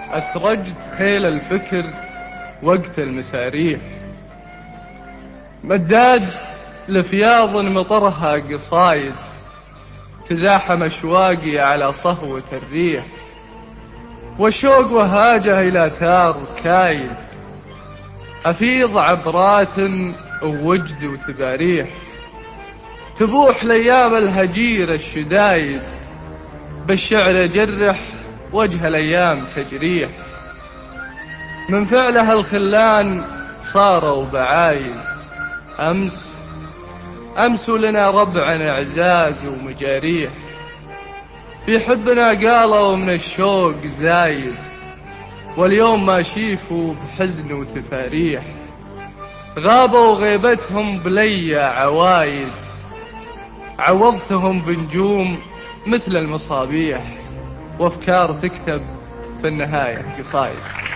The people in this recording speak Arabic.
أسرجت خيل الفكر وقت المساريح، مداد لفياض مطرها قصايد، تزاحم أشواقي على صهوة الريح، والشوق وهاجه إلى ثار كايد، أفيض عبرات ووجد وتباريح، تبوح لأيام الهجير الشدايد، بالشعر جرح وجه الأيام تجريح، من فعلها الخلان صاروا بعايد، أمس لنا ربع إعزاز ومجاريح، في حبنا قالوا من الشوق زايد، واليوم ما شيفوا بحزن وتفاريح، غابوا غيبتهم بلي عوايد، عوضتهم بنجوم مثل المصابيح، وافكار تكتب في النهاية قصايد.